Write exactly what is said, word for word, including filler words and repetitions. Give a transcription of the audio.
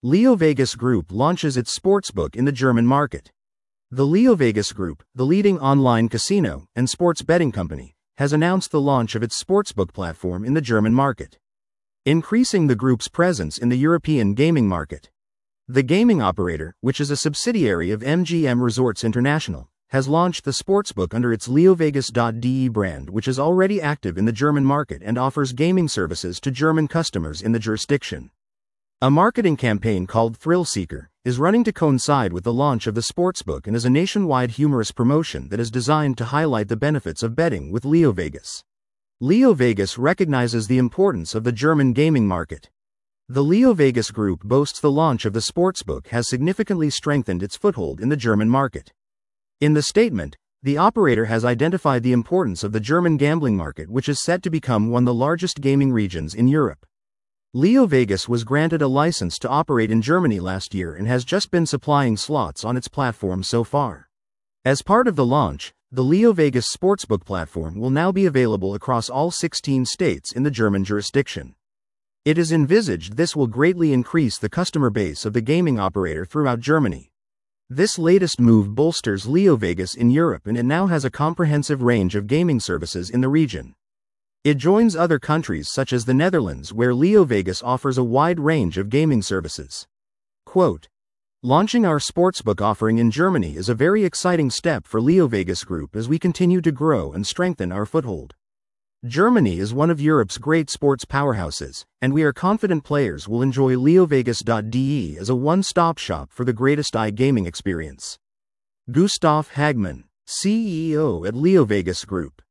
LeoVegas Group launches its sportsbook in the German market. The LeoVegas Group, the leading online casino and sports betting company, has announced the launch of its sportsbook platform in the German market, increasing the group's presence in the European gaming market. The gaming operator, which is a subsidiary of M G M Resorts International, has launched the sportsbook under its LeoVegas dot D E brand, which is already active in the German market and offers gaming services to German customers in the jurisdiction. A marketing campaign called Thrill Seeker is running to coincide with the launch of the sportsbook and is a nationwide humorous promotion that is designed to highlight the benefits of betting with LeoVegas. LeoVegas recognizes the importance of the German gaming market. The LeoVegas Group boasts the launch of the sportsbook has significantly strengthened its foothold in the German market. In the statement, the operator has identified the importance of the German gambling market, which is set to become one of the largest gaming regions in Europe. LeoVegas was granted a license to operate in Germany last year and has just been supplying slots on its platform so far. As part of the launch, the LeoVegas sportsbook platform will now be available across all sixteen states in the German jurisdiction. It is envisaged this will greatly increase the customer base of the gaming operator throughout Germany. This latest move bolsters LeoVegas in Europe, and it now has a comprehensive range of gaming services in the region. It joins other countries such as the Netherlands, where LeoVegas offers a wide range of gaming services. Quote, "Launching our sportsbook offering in Germany is a very exciting step for LeoVegas Group as we continue to grow and strengthen our foothold. Germany is one of Europe's great sports powerhouses, and we are confident players will enjoy LeoVegas dot D E as a one-stop shop for the greatest iGaming experience." Gustav Hagman, C E O at LeoVegas Group.